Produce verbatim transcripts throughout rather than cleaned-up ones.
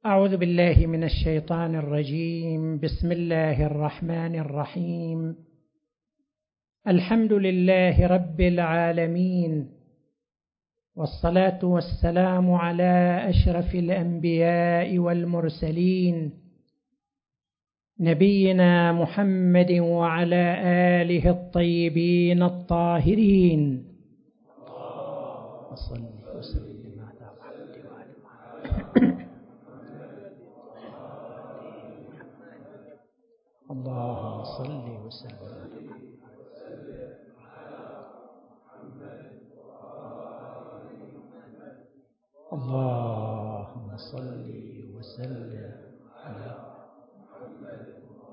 أعوذ بالله من الشيطان الرجيم. بسم الله الرحمن الرحيم. الحمد لله رب العالمين، والصلاة والسلام على أشرف الأنبياء والمرسلين، نبينا محمد وعلى آله الطيبين الطاهرين. اللهم صل وسلم على محمد وآل محمد. اللهم صل وسلم على محمد. اللهم صل وسلم على محمد.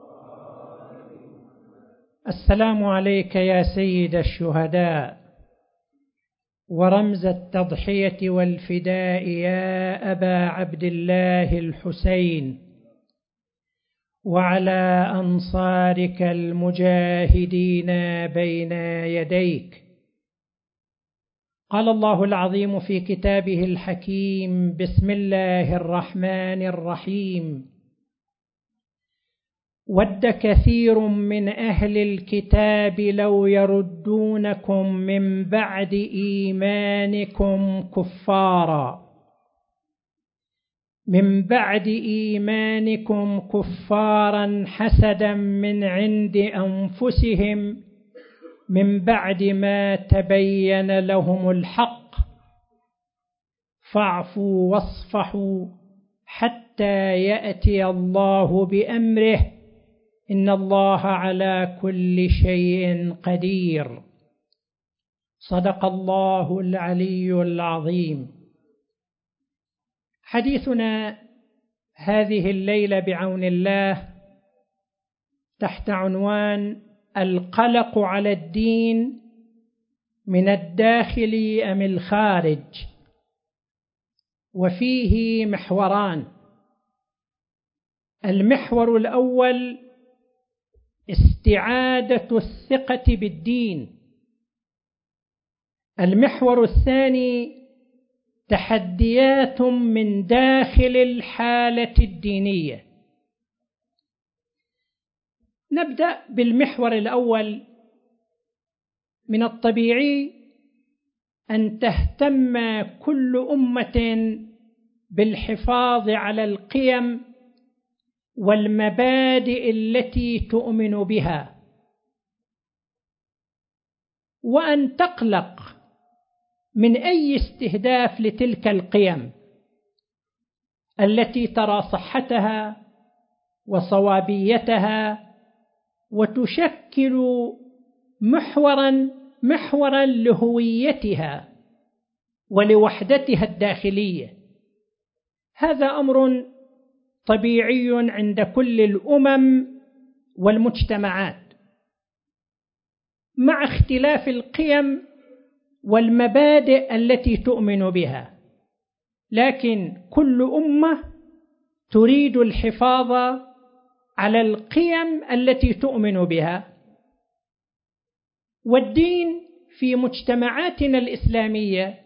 السلام عليك يا سيد الشهداء ورمز التضحية والفداء، يا أبا عبد الله الحسين، وعلى أنصارك المجاهدين بين يديك. قال الله العظيم في كتابه الحكيم: بسم الله الرحمن الرحيم: ود كثير من أهل الكتاب لو يردونكم من بعد إيمانكم كفارا من بعد إيمانكم كفارا حسدا من عند أنفسهم من بعد ما تبين لهم الحق، فاعفوا واصفحوا حتى يأتي الله بأمره، إن الله على كل شيء قدير. صدق الله العلي العظيم. حديثنا هذه الليلة بعون الله تحت عنوان القلق على الدين من الداخل أم الخارج، وفيه محوران. المحور الأول استعادة الثقة بالدين. المحور الثاني تحديات من داخل الحالة الدينية. نبدأ بالمحور الأول. من الطبيعي أن تهتم كل أمة بالحفاظ على القيم والمبادئ التي تؤمن بها، وأن تقلق من أي استهداف لتلك القيم التي ترى صحتها وصوابيتها وتشكل محورا محورا لهويتها ولوحدتها الداخلية. هذا أمر طبيعي عند كل الأمم والمجتمعات، مع اختلاف القيم والمبادئ التي تؤمن بها، لكن كل أمة تريد الحفاظ على القيم التي تؤمن بها. والدين في مجتمعاتنا الإسلامية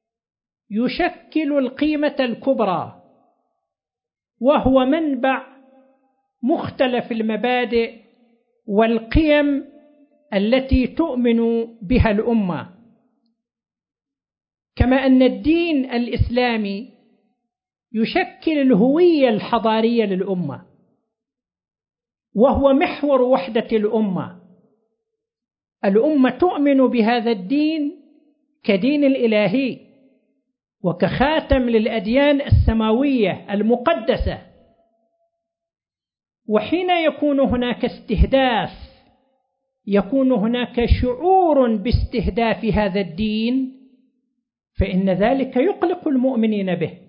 يشكل القيمة الكبرى، وهو منبع مختلف المبادئ والقيم التي تؤمن بها الأمة. كما أن الدين الإسلامي يشكل الهوية الحضارية للأمة، وهو محور وحدة الأمة. الأمة تؤمن بهذا الدين كدين الإلهي وكخاتم للأديان السماوية المقدسة. وحين يكون هناك استهداف، يكون هناك شعور باستهداف هذا الدين، فإن ذلك يقلق المؤمنين به،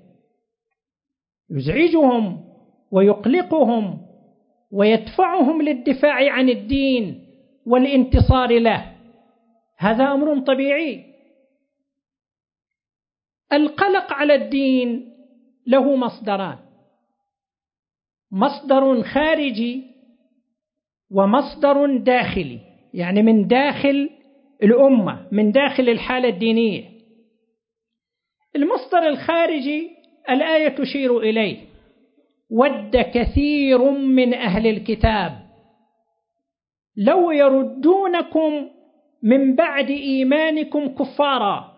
يزعجهم ويقلقهم ويدفعهم للدفاع عن الدين والانتصار له. هذا أمر طبيعي. القلق على الدين له مصدران: مصدر خارجي ومصدر داخلي، يعني من داخل الأمة، من داخل الحالة الدينية. المصدر الخارجي الآية تشير إليه: ود كثير من أهل الكتاب لو يردونكم من بعد إيمانكم كفارا،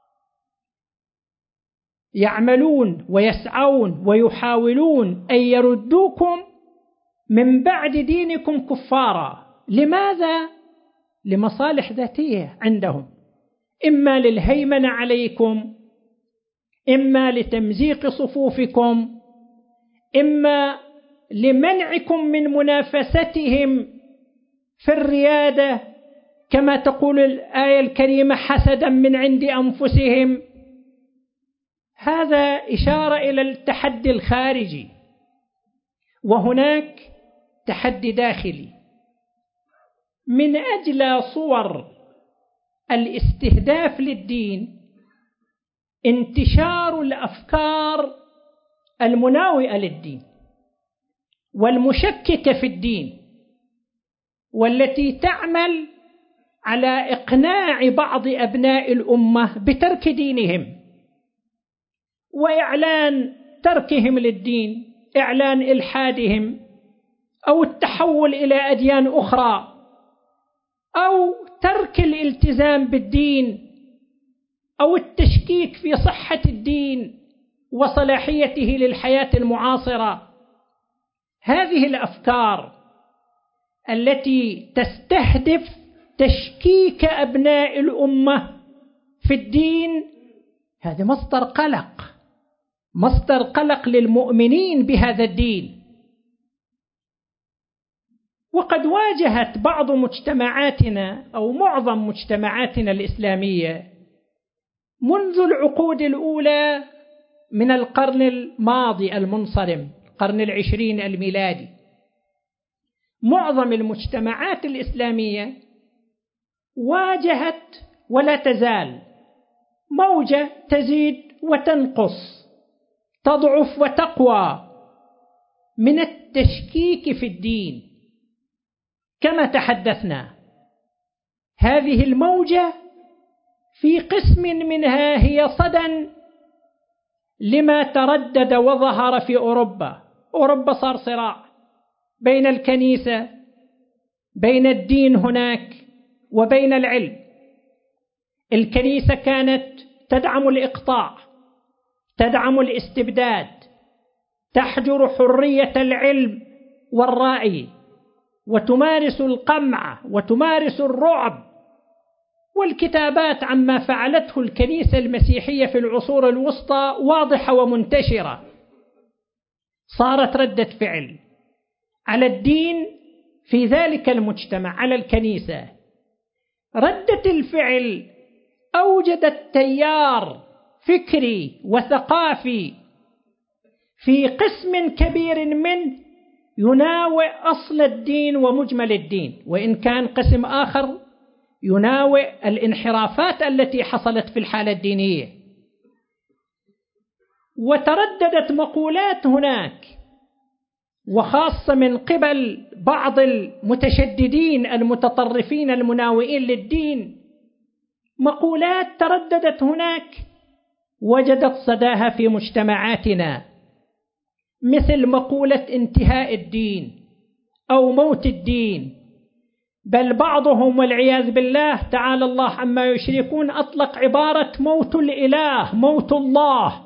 يعملون ويسعون ويحاولون أن يردوكم من بعد دينكم كفارا. لماذا؟ لمصالح ذاتية عندهم، إما للهيمنة عليكم، إما لتمزيق صفوفكم، إما لمنعكم من منافستهم في الريادة كما تقول الآية الكريمة حسدا من عند أنفسهم. هذا إشارة إلى التحدي الخارجي، وهناك تحدي داخلي. من أجل صور الاستهداف للدين انتشار الأفكار المناوئة للدين والمشككة في الدين، والتي تعمل على إقناع بعض أبناء الأمة بترك دينهم وإعلان تركهم للدين، إعلان إلحادهم أو التحول إلى أديان أخرى أو ترك الالتزام بالدين أو التشكيك في صحة الدين وصلاحيته للحياة المعاصرة. هذه الأفكار التي تستهدف تشكيك أبناء الأمة في الدين هذا مصدر قلق، مصدر قلق للمؤمنين بهذا الدين. وقد واجهت بعض مجتمعاتنا أو معظم مجتمعاتنا الإسلامية منذ العقود الأولى من القرن الماضي المنصرم، القرن العشرين الميلادي، معظم المجتمعات الإسلامية واجهت ولا تزال موجة تزيد وتنقص، تضعف وتقوى من التشكيك في الدين. كما تحدثنا، هذه الموجة في قسم منها هي صدى لما تردد وظهر في أوروبا. أوروبا صار صراع بين الكنيسة، بين الدين هناك وبين العلم. الكنيسة كانت تدعم الإقطاع، تدعم الاستبداد، تحجر حرية العلم والرأي، وتمارس القمع وتمارس الرعب. والكتابات عما فعلته الكنيسة المسيحية في العصور الوسطى واضحة ومنتشرة. صارت ردة فعل على الدين في ذلك المجتمع، على الكنيسة. ردة الفعل أوجدت تيار فكري وثقافي في قسم كبير منه يناوئ أصل الدين ومجمل الدين، وإن كان قسم آخر يناوئ الانحرافات التي حصلت في الحالة الدينية. وترددت مقولات هناك، وخاصة من قبل بعض المتشددين المتطرفين المناوئين للدين، مقولات ترددت هناك وجدت صداها في مجتمعاتنا، مثل مقولة انتهاء الدين أو موت الدين. بل بعضهم والعياذ بالله تعالى الله عما يشركون أطلق عبارة موت الإله، موت الله.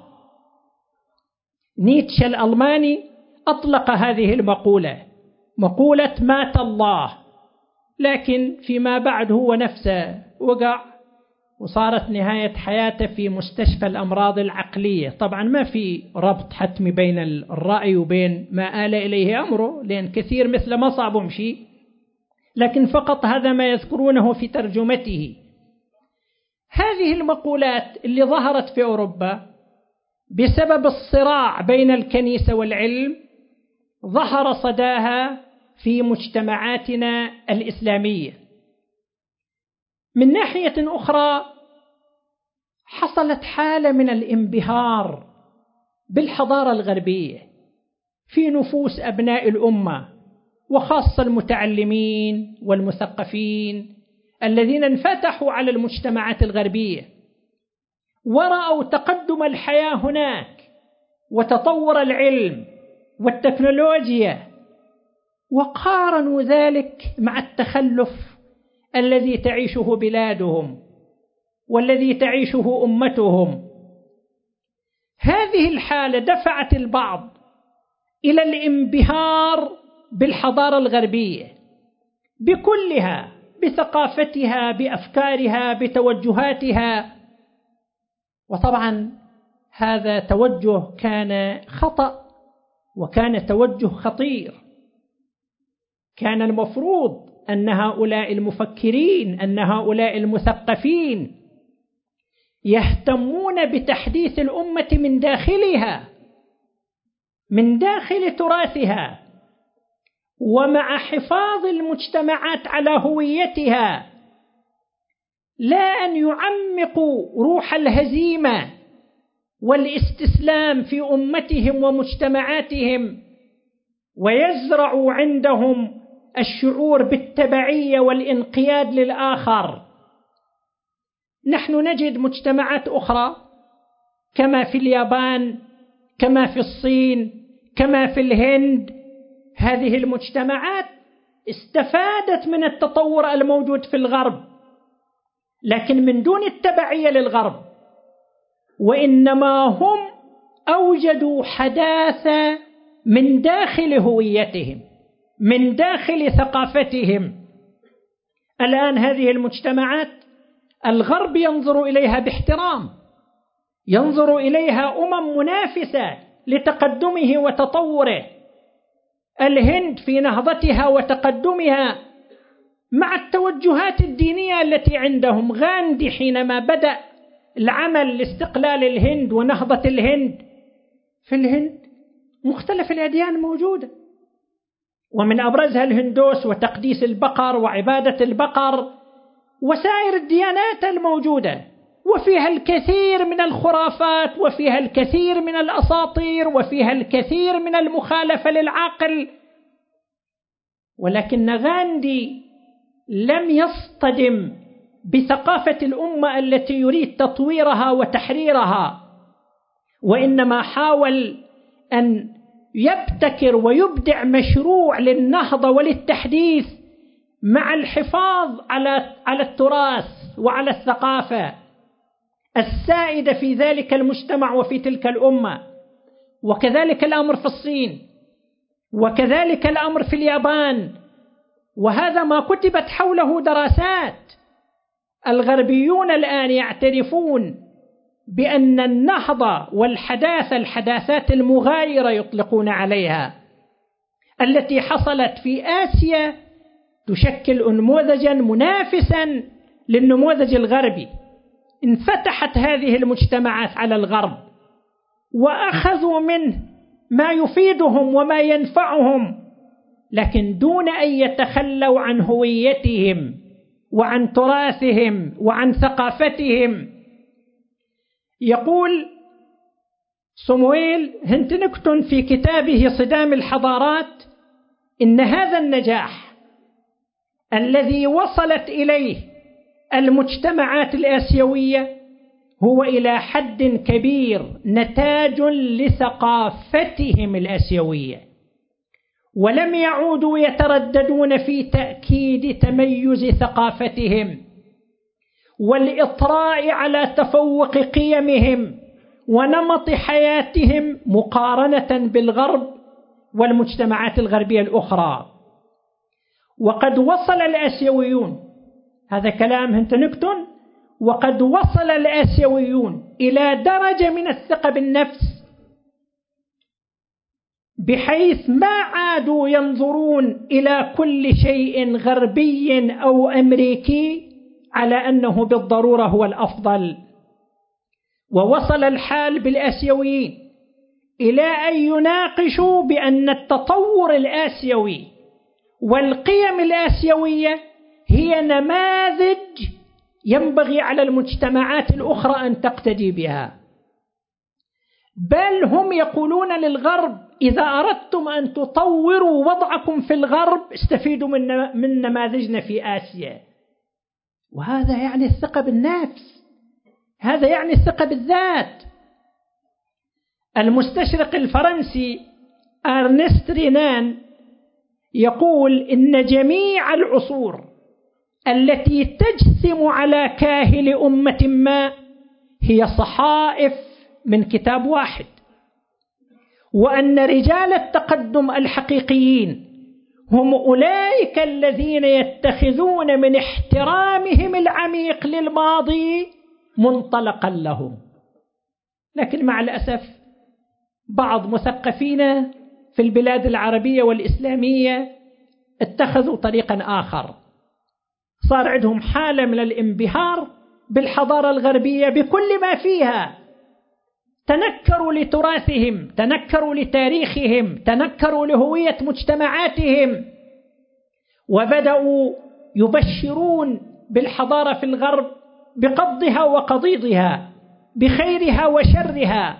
نيتشه الألماني أطلق هذه المقولة، مقولة مات الله، لكن فيما بعد هو نفسه وقع وصارت نهاية حياته في مستشفى الأمراض العقلية. طبعا ما في ربط حتمي بين الرأي وبين ما آل إليه أمره، لأن كثير مثل ما صعب مشي، لكن فقط هذا ما يذكرونه في ترجمته. هذه المقولات اللي ظهرت في أوروبا بسبب الصراع بين الكنيسة والعلم ظهر صداها في مجتمعاتنا الإسلامية. من ناحية أخرى حصلت حالة من الانبهار بالحضارة الغربية في نفوس أبناء الأمة، وخاصة المتعلمين والمثقفين الذين انفتحوا على المجتمعات الغربية ورأوا تقدم الحياة هناك وتطور العلم والتكنولوجيا، وقارنوا ذلك مع التخلف الذي تعيشه بلادهم والذي تعيشه أمتهم. هذه الحالة دفعت البعض إلى الانبهار بالحضارة الغربية بكلها، بثقافتها، بأفكارها، بتوجهاتها. وطبعا هذا توجه كان خطأ وكان توجه خطير. كان المفروض أن هؤلاء المفكرين، أن هؤلاء المثقفين يهتمون بتحديث الأمة من داخلها، من داخل تراثها، ومع حفاظ المجتمعات على هويتها، لا أن يعمقوا روح الهزيمة والاستسلام في أمتهم ومجتمعاتهم ويزرعوا عندهم الشعور بالتبعية والانقياد للآخر. نحن نجد مجتمعات أخرى كما في اليابان، كما في الصين، كما في الهند. هذه المجتمعات استفادت من التطور الموجود في الغرب، لكن من دون التبعية للغرب، وإنما هم أوجدوا حداثة من داخل هويتهم، من داخل ثقافتهم. الآن هذه المجتمعات الغرب ينظر إليها باحترام، ينظر إليها أمم منافسة لتقدمه وتطوره. الهند في نهضتها وتقدمها مع التوجهات الدينية التي عندهم. غاندي حينما بدأ العمل لاستقلال الهند ونهضة الهند، في الهند مختلف الأديان موجودة، ومن أبرزها الهندوس وتقديس البقر وعبادة البقر وسائر الديانات الموجودة، وفيها الكثير من الخرافات، وفيها الكثير من الأساطير، وفيها الكثير من المخالفة للعقل. ولكن غاندي لم يصطدم بثقافة الأمة التي يريد تطويرها وتحريرها، وإنما حاول أن يبتكر ويبدع مشروع للنهضة وللتحديث مع الحفاظ على على التراث وعلى الثقافة السائدة في ذلك المجتمع وفي تلك الأمة. وكذلك الأمر في الصين، وكذلك الأمر في اليابان، وهذا ما كتبت حوله دراسات. الغربيون الآن يعترفون بأن النهضة والحداثة، الحداثات المغايرة يطلقون عليها، التي حصلت في آسيا تشكل نموذجا منافسا للنموذج الغربي. انفتحت هذه المجتمعات على الغرب وأخذوا منه ما يفيدهم وما ينفعهم، لكن دون أن يتخلوا عن هويتهم وعن تراثهم وعن ثقافتهم. يقول صمويل هنتنكتون في كتابه صدام الحضارات إن هذا النجاح الذي وصلت إليه المجتمعات الآسيوية هو إلى حد كبير نتاج لثقافتهم الآسيوية، ولم يعودوا يترددون في تأكيد تميز ثقافتهم والإطراء على تفوق قيمهم ونمط حياتهم مقارنة بالغرب والمجتمعات الغربية الأخرى. وقد وصل الآسيويون، هذا كلام هنتنكتون، وقد وصل الآسيويون إلى درجة من الثقة بالنفس بحيث ما عادوا ينظرون إلى كل شيء غربي أو أمريكي على أنه بالضرورة هو الأفضل. ووصل الحال بالآسيويين إلى أن يناقشوا بأن التطور الآسيوي والقيم الآسيوية هي نماذج ينبغي على المجتمعات الأخرى أن تقتدي بها. بل هم يقولون للغرب إذا أردتم أن تطوروا وضعكم في الغرب استفيدوا من من نماذجنا في آسيا. وهذا يعني الثقة بالنفس، هذا يعني الثقة بالذات. المستشرق الفرنسي أرنست رينان يقول إن جميع العصور التي تجثم على كاهل أمة ما هي صحائف من كتاب واحد، وأن رجال التقدم الحقيقيين هم أولئك الذين يتخذون من احترامهم العميق للماضي منطلقا لهم. لكن مع الأسف بعض مثقفين في البلاد العربية والإسلامية اتخذوا طريقا آخر، صار عندهم حالة من الانبهار بالحضارة الغربية بكل ما فيها، تنكروا لتراثهم، تنكروا لتاريخهم، تنكروا لهوية مجتمعاتهم، وبدأوا يبشرون بالحضارة في الغرب بقضها وقضيضها، بخيرها وشرها.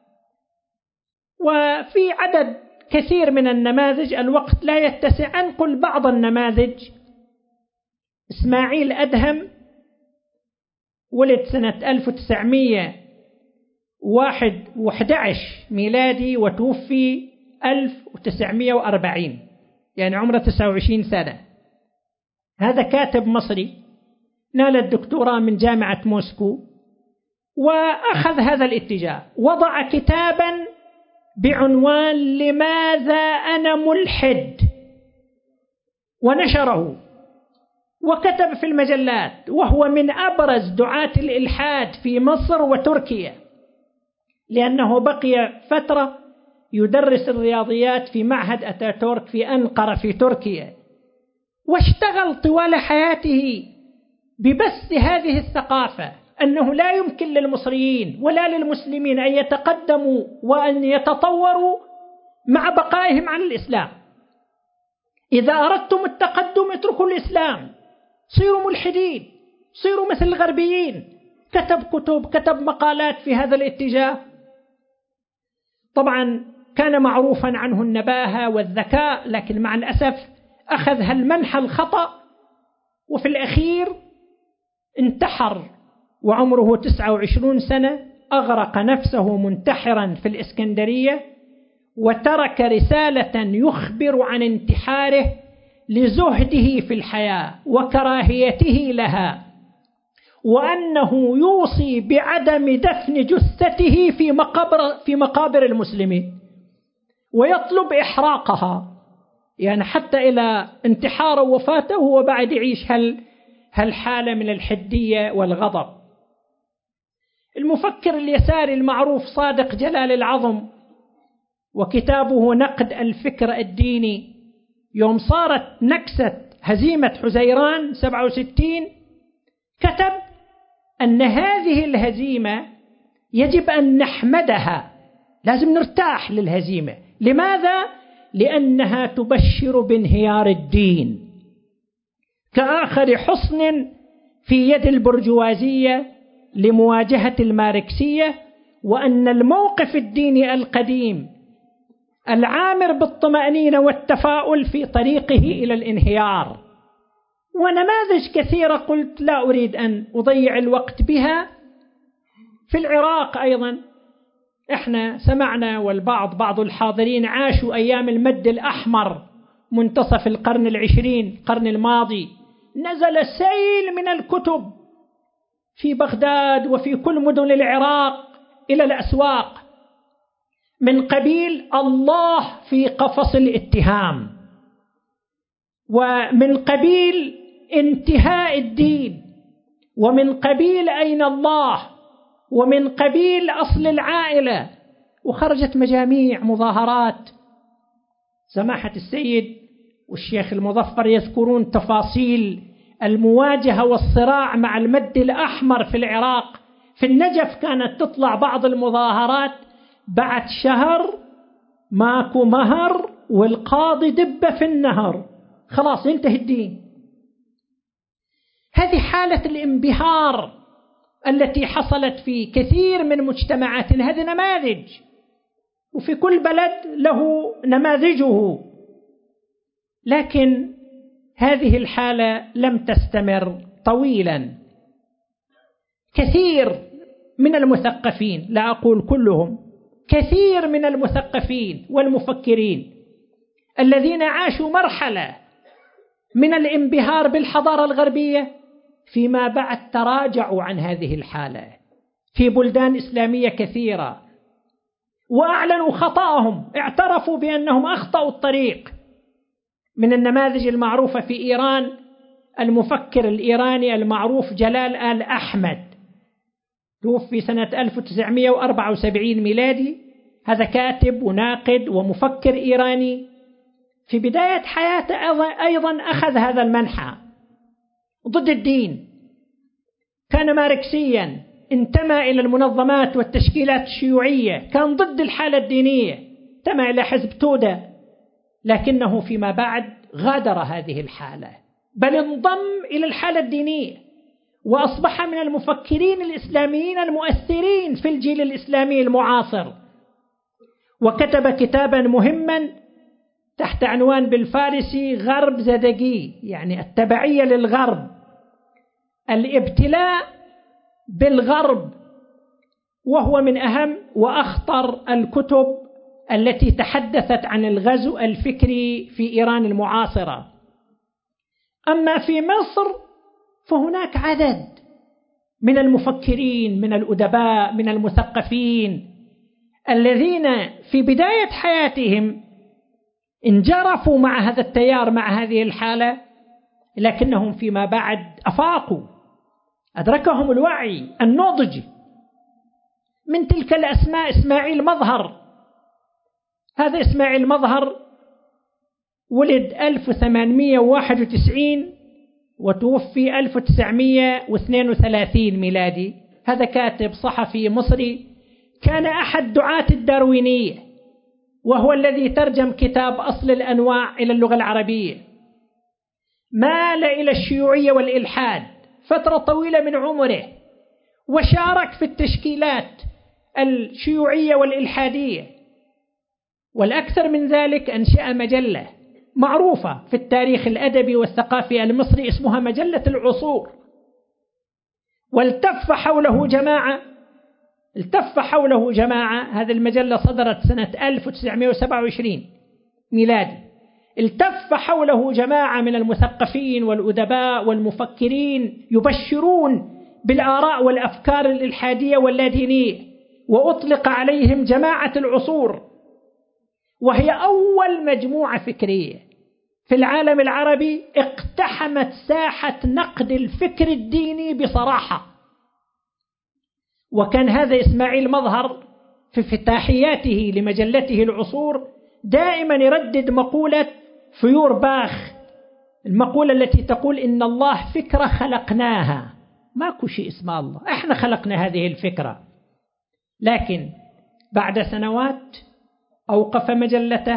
وفي عدد كثير من النماذج، الوقت لا يتسع أنقل بعض النماذج. إسماعيل أدهم ولد سنة ألف وتسعمائة وواحد عشر ميلادي وتوفي ألف وتسعمائة وأربعين، يعني عمره تسعة وعشرين سنة. هذا كاتب مصري نال الدكتوراه من جامعة موسكو، وأخذ هذا الاتجاه، وضع كتابا بعنوان لماذا أنا ملحد، ونشره وكتب في المجلات، وهو من أبرز دعاة الإلحاد في مصر وتركيا، لأنه بقي فترة يدرس الرياضيات في معهد أتاتورك في أنقرة في تركيا، واشتغل طوال حياته ببث هذه الثقافة، أنه لا يمكن للمصريين ولا للمسلمين أن يتقدموا وأن يتطوروا مع بقائهم على الإسلام. إذا أردتم التقدم اتركوا الإسلام، صيروا ملحدين، صيروا مثل الغربيين. كتب كتب، كتب مقالات في هذا الاتجاه. طبعا كان معروفا عنه النباهة والذكاء، لكن مع الأسف أخذ هالمنحى الخطأ، وفي الأخير انتحر وعمره تسعة وعشرين سنة، أغرق نفسه منتحرا في الإسكندرية، وترك رسالة يخبر عن انتحاره لزهده في الحياة وكراهيته لها، وأنه يوصي بعدم دفن جثته في مقابر, في مقابر المسلمين، ويطلب إحراقها، يعني حتى إلى انتحار وفاته وبعد يعيش هال هالحالة من الحدية والغضب. المفكر اليساري المعروف صادق جلال العظم، وكتابه نقد الفكر الديني، يوم صارت نكسة هزيمة حزيران سبعة وستين كتب أن هذه الهزيمة يجب أن نحمدها، لازم نرتاح للهزيمة. لماذا؟ لأنها تبشر بانهيار الدين، كآخر حصن في يد البرجوازية لمواجهة الماركسية، وأن الموقف الديني القديم العامر بالطمأنينة والتفاؤل في طريقه إلى الانهيار. ونماذج كثيرة قلت لا أريد أن أضيع الوقت بها. في العراق أيضا إحنا سمعنا، والبعض بعض الحاضرين عاشوا أيام المد الأحمر منتصف القرن العشرين القرن الماضي، نزل سيل من الكتب في بغداد وفي كل مدن العراق إلى الأسواق من قبيل الله في قفص الاتهام، ومن قبيل انتهاء الدين، ومن قبيل أين الله، ومن قبيل أصل العائلة. وخرجت مجاميع مظاهرات. سماحة السيد والشيخ المظفر يذكرون تفاصيل المواجهة والصراع مع المد الأحمر في العراق. في النجف كانت تطلع بعض المظاهرات بعد شهر ماكو مهر والقاضي دبة في النهر، خلاص ينتهي الدين. هذه حالة الانبهار التي حصلت في كثير من مجتمعاتنا. هذه نماذج، وفي كل بلد له نماذجه، لكن هذه الحالة لم تستمر طويلا. كثير من المثقفين، لا أقول كلهم، كثير من المثقفين والمفكرين الذين عاشوا مرحلة من الانبهار بالحضارة الغربية فيما بعد تراجعوا عن هذه الحالة في بلدان إسلامية كثيرة، وأعلنوا خطأهم، اعترفوا بأنهم أخطأوا الطريق. من النماذج المعروفة في إيران المفكر الإيراني المعروف جلال آل أحمد، توفي سنة ألف وتسعمائة وأربعة وسبعين ميلادي. هذا كاتب وناقد ومفكر إيراني. في بداية حياته أيضا أخذ هذا المنحى ضد الدين، كان ماركسيا، انتمى إلى المنظمات والتشكيلات الشيوعية، كان ضد الحالة الدينية، انتمى إلى حزب تودا، لكنه فيما بعد غادر هذه الحالة بل انضم إلى الحالة الدينية، وأصبح من المفكرين الإسلاميين المؤثرين في الجيل الإسلامي المعاصر، وكتب كتابا مهما تحت عنوان بالفارسي غرب زدقي، يعني التبعية للغرب، الابتلاء بالغرب، وهو من أهم وأخطر الكتب التي تحدثت عن الغزو الفكري في إيران المعاصرة. أما في مصر فهناك عدد من المفكرين، من الأدباء، من المثقفين الذين في بداية حياتهم انجرفوا مع هذا التيار، مع هذه الحالة، لكنهم فيما بعد أفاقوا، أدركهم الوعي النضج. من تلك الأسماء إسماعيل مظهر. هذا إسماعيل مظهر ولد ألف وثمانمائة وواحد وتسعين وتوفي ألف وتسعمائة واثنين وثلاثين ميلادي. هذا كاتب صحفي مصري، كان أحد دعاة الداروينية، وهو الذي ترجم كتاب أصل الأنواع إلى اللغة العربية. مال إلى الشيوعية والإلحاد فترة طويلة من عمره، وشارك في التشكيلات الشيوعية والإلحادية، والأكثر من ذلك أنشأ مجلة معروفة في التاريخ الأدبي والثقافي المصري اسمها مجلة العصور، والتف حوله جماعة التف حوله جماعة هذه المجلة صدرت سنة ألف وتسعمائة وسبعة وعشرين ميلادي. التف حوله جماعة من المثقفين والأدباء والمفكرين يبشرون بالآراء والأفكار الإلحادية واللادينية، وأطلق عليهم جماعة العصور، وهي أول مجموعة فكرية في العالم العربي اقتحمت ساحة نقد الفكر الديني بصراحة. وكان هذا إسماعيل مظهر في افتتاحياته لمجلته العصور دائما يردد مقولة فيورباخ، المقولة التي تقول إن الله فكرة خلقناها، ماكو شيء اسمه الله، احنا خلقنا هذه الفكرة. لكن بعد سنوات أوقف مجلته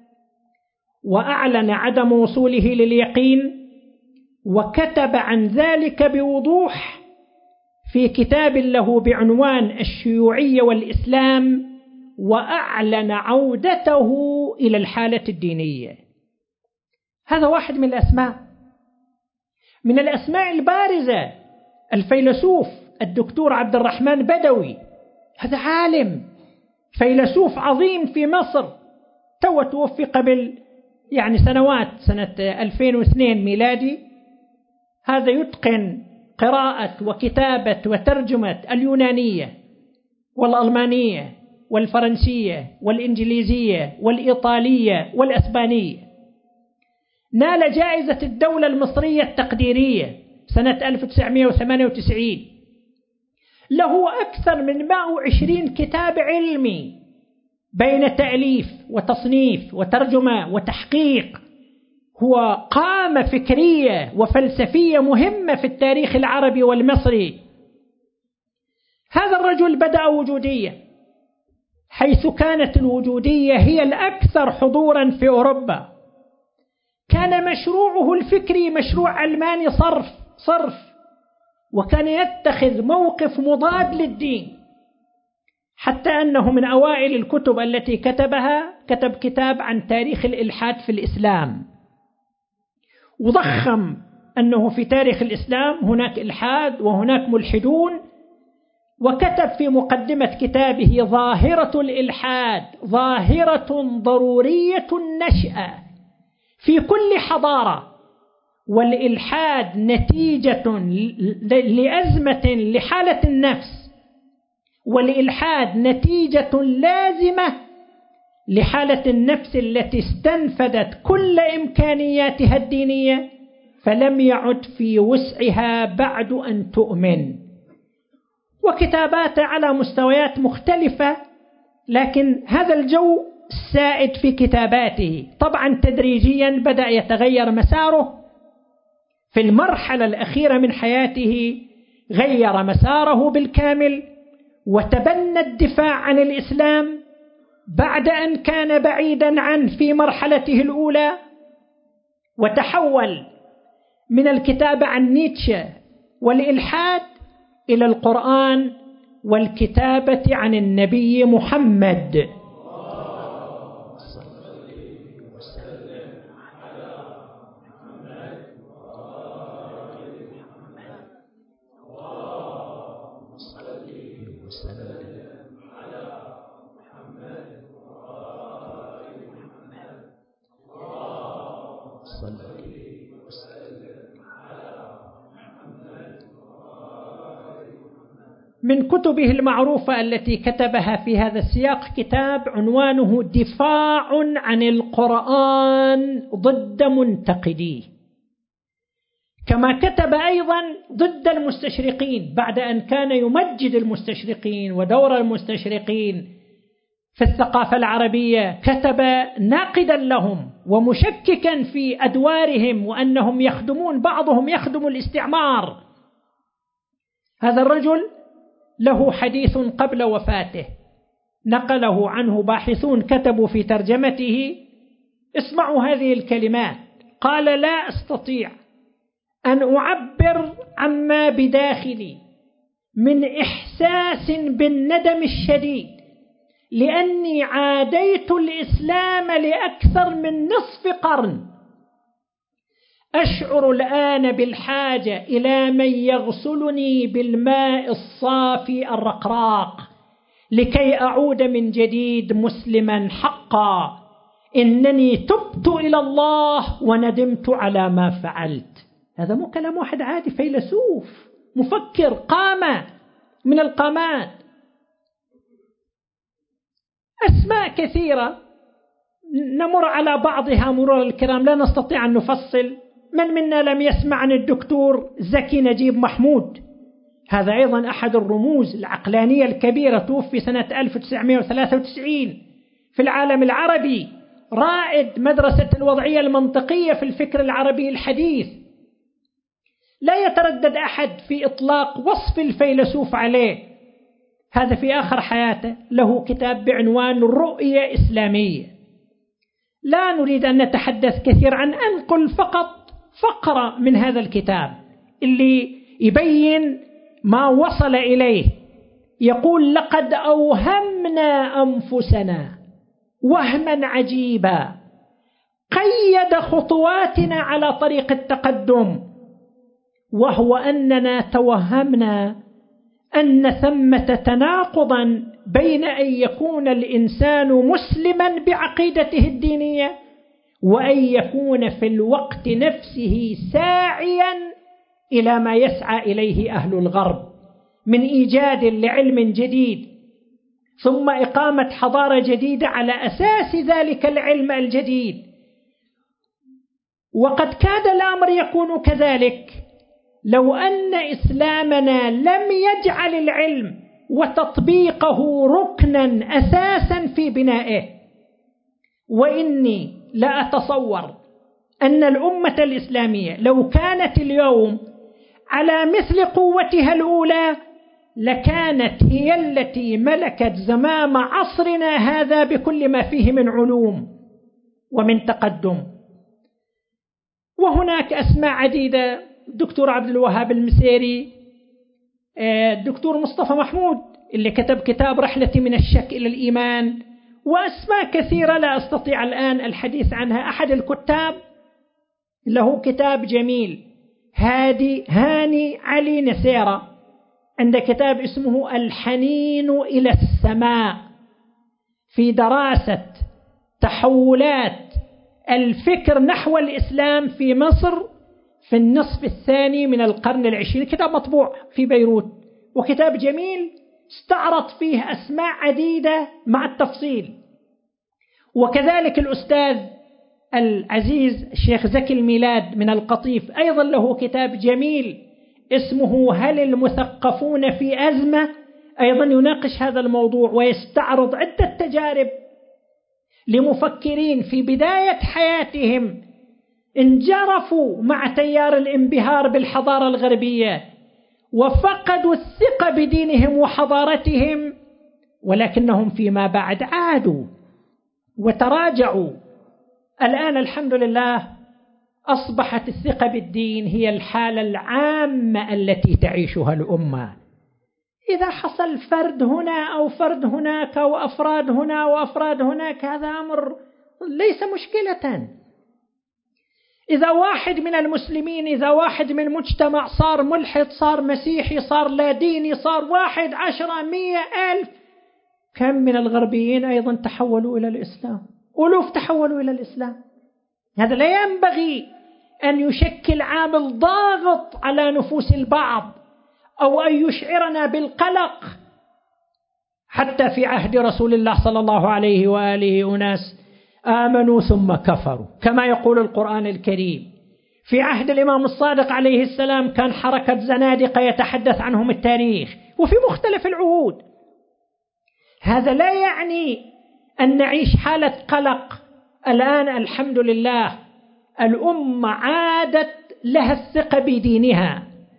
وأعلن عدم وصوله لليقين، وكتب عن ذلك بوضوح في كتاب له بعنوان الشيوعية والإسلام، وأعلن عودته إلى الحالة الدينية. هذا واحد من الأسماء. من الأسماء البارزة الفيلسوف الدكتور عبد الرحمن بدوي، هذا عالم فيلسوف عظيم في مصر، تو توفي قبل يعني سنوات، سنة ألفين واثنين ميلادي. هذا يتقن قراءة وكتابة وترجمة اليونانية والألمانية والفرنسية والإنجليزية والإيطالية والأسبانية. نال جائزة الدولة المصرية التقديرية سنة ألف وتسعمائة وثمانية وتسعين. له أكثر من مئة وعشرين كتاب علمي بين تأليف وتصنيف وترجمة وتحقيق. هو قامة فكرية وفلسفية مهمة في التاريخ العربي والمصري. هذا الرجل بدأ وجودية، حيث كانت الوجودية هي الأكثر حضورا في أوروبا. كان مشروعه الفكري مشروع علماني صرف صرف وكان يتخذ موقف مضاد للدين، حتى أنه من أوائل الكتب التي كتبها كتب كتاب عن تاريخ الإلحاد في الإسلام، وضخم أنه في تاريخ الإسلام هناك إلحاد وهناك ملحدون، وكتب في مقدمة كتابه: ظاهرة الإلحاد ظاهرة ضرورية النشأة في كل حضارة، والإلحاد نتيجة لأزمة لحالة النفس، والإلحاد نتيجة لازمة لحالة النفس التي استنفدت كل إمكانياتها الدينية فلم يعد في وسعها بعد أن تؤمن. وكتابات على مستويات مختلفة، لكن هذا الجو السائد في كتاباته. طبعا تدريجيا بدأ يتغير مساره. في المرحلة الأخيرة من حياته غير مساره بالكامل، وتبنى الدفاع عن الإسلام بعد أن كان بعيدا عنه في مرحلته الأولى، وتحول من الكتابة عن نيتشه والإلحاد إلى القرآن والكتابة عن النبي محمد. من كتبه المعروفة التي كتبها في هذا السياق كتاب عنوانه دفاع عن القرآن ضد منتقديه، كما كتب أيضا ضد المستشرقين بعد أن كان يمجد المستشرقين ودور المستشرقين في الثقافة العربية. كتب ناقدا لهم ومشككا في أدوارهم وأنهم يخدمون، بعضهم يخدم الاستعمار. هذا الرجل له حديث قبل وفاته نقله عنه باحثون كتبوا في ترجمته. اسمعوا هذه الكلمات. قال: لا أستطيع أن أعبر عما بداخلي من إحساس بالندم الشديد، لأني عاديت الإسلام لأكثر من نصف قرن. أشعر الآن بالحاجة إلى من يغسلني بالماء الصافي الرقراق لكي أعود من جديد مسلما حقا. إنني تبت إلى الله وندمت على ما فعلت. هذا مو كلام واحد عادي، فيلسوف مفكر قامة من القامات. أسماء كثيرة نمر على بعضها مرور الكرام، لا نستطيع أن نفصل. من منا لم يسمع عن الدكتور زكي نجيب محمود؟ هذا أيضا أحد الرموز العقلانية الكبيرة، توفي سنة ألف وتسعمائة وثلاثة وتسعين في العالم العربي، رائد مدرسة الوضعية المنطقية في الفكر العربي الحديث. لا يتردد أحد في إطلاق وصف الفيلسوف عليه. هذا في آخر حياته له كتاب بعنوان رؤية إسلامية. لا نريد أن نتحدث كثير عن، أنقل فقط فقرة من هذا الكتاب اللي يبين ما وصل إليه. يقول: لقد أوهمنا أنفسنا وهما عجيبا قيد خطواتنا على طريق التقدم، وهو أننا توهمنا أن ثمة تناقضا بين أن يكون الإنسان مسلما بعقيدته الدينية وأن يكون في الوقت نفسه ساعيا إلى ما يسعى إليه أهل الغرب من إيجاد لعلم جديد، ثم إقامة حضارة جديدة على أساس ذلك العلم الجديد. وقد كاد الأمر يكون كذلك لو أن إسلامنا لم يجعل العلم وتطبيقه ركنا أساسا في بنائه. وإني لا أتصور أن الأمة الإسلامية لو كانت اليوم على مثل قوتها الأولى لكانت هي التي ملكت زمام عصرنا هذا بكل ما فيه من علوم ومن تقدم. وهناك أسماء عديدة، الدكتور عبد الوهاب المسيري، الدكتور مصطفى محمود اللي كتب كتاب رحلتي من الشك إلى الإيمان، وأسماء كثيرة لا أستطيع الآن الحديث عنها. أحد الكتاب له كتاب جميل، هادي هاني علي نسيرة، عند كتاب اسمه الحنين إلى السماء في دراسة تحولات الفكر نحو الإسلام في مصر في النصف الثاني من القرن العشرين. كتاب مطبوع في بيروت، وكتاب جميل استعرض فيه أسماء عديدة مع التفصيل. وكذلك الأستاذ العزيز الشيخ زكي الميلاد من القطيف أيضا له كتاب جميل اسمه هل المثقفون في أزمة، أيضا يناقش هذا الموضوع ويستعرض عدة تجارب لمفكرين في بداية حياتهم انجرفوا مع تيار الانبهار بالحضارة الغربية وفقدوا الثقة بدينهم وحضارتهم، ولكنهم فيما بعد عادوا وتراجعوا. الآن الحمد لله أصبحت الثقة بالدين هي الحالة العامة التي تعيشها الأمة. إذا حصل فرد هنا أو فرد هناك وأفراد هنا وأفراد هناك هذا أمر ليس مشكلة. إذا واحد من المسلمين، إذا واحد من مجتمع صار ملحد، صار مسيحي، صار لا ديني، صار واحد عشرة مية ألف، كم من الغربيين أيضا تحولوا إلى الإسلام، ألوف تحولوا إلى الإسلام. هذا لا ينبغي أن يشكل عامل ضاغط على نفوس البعض أو أن يشعرنا بالقلق. حتى في عهد رسول الله صلى الله عليه وآله أناس آمنوا ثم كفروا كما يقول القرآن الكريم. في عهد الإمام الصادق عليه السلام كان حركة زنادقة يتحدث عنهم التاريخ، وفي مختلف العهود. هذا لا يعني أن نعيش حالة قلق. الآن الحمد لله الأمة عادت لها الثقة بدينها.